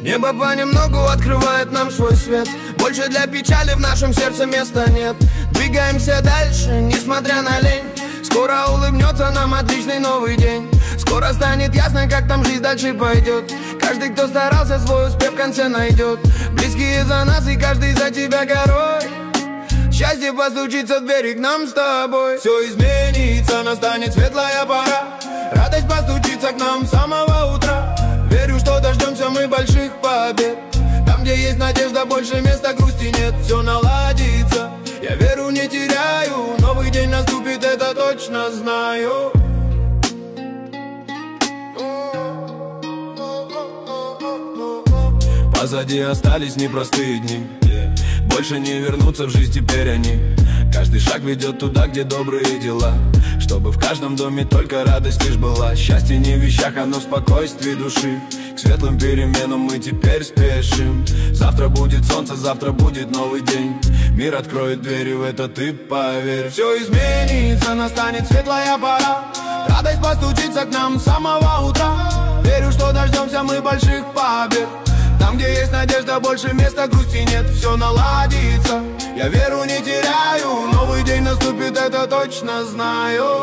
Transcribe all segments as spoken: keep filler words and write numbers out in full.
Небо понемногу открывает нам свой свет. Больше для печали в нашем сердце места нет. Двигаемся дальше, несмотря на лень. Скоро улыбнется нам отличный новый день. Скоро станет ясно, как там жизнь дальше пойдет. Каждый, кто старался, свой успех в конце найдет. Близкие за нас и каждый за тебя горой. Счастье постучится в двери к нам с тобой. Все изменится, настанет светлая пора. Радость постучится к нам с самого утра. Верю, что дождемся мы больших побед. Там, где есть надежда, больше места грусти нет. Все наладится, я веру не теряю. Новый день наступит, это точно знаю. Позади остались непростые дни. Больше не вернуться в жизнь теперь они. Каждый шаг ведет туда, где добрые дела. Чтобы в каждом доме только радость лишь была. Счастье не в вещах, оно в спокойствии души. К светлым переменам мы теперь спешим. Завтра будет солнце, завтра будет новый день. Мир откроет двери, в это ты поверь. Все изменится, настанет светлая пора. Радость постучится к нам с самого утра. Верю, что дождемся мы больших побед. Там, где есть надежда, больше места грусти нет. Все наладится, я веру не теряю. Новый день наступит, это точно знаю.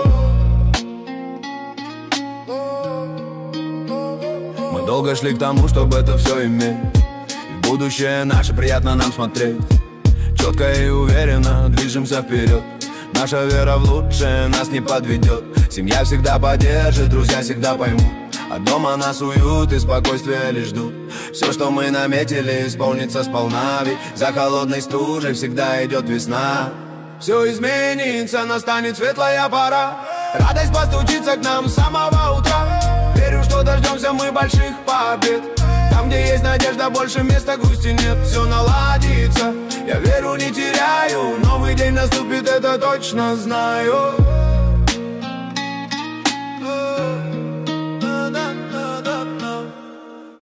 Мы долго шли к тому, чтобы это все иметь. В будущее наше приятно нам смотреть. Четко и уверенно движемся вперед. Наша вера в лучшее нас не подведет. Семья всегда поддержит, друзья всегда поймут. А дома нас уют и спокойствие лишь ждут. Все, что мы наметили, исполнится сполна. Ведь за холодной стужей всегда идет весна. Все изменится, настанет светлая пора. Радость постучится к нам с самого утра. Верю, что дождемся мы больших побед. Там, где есть надежда, больше места грусти нет. Все наладится, я веру не теряю. Новый день наступит, это точно знаю.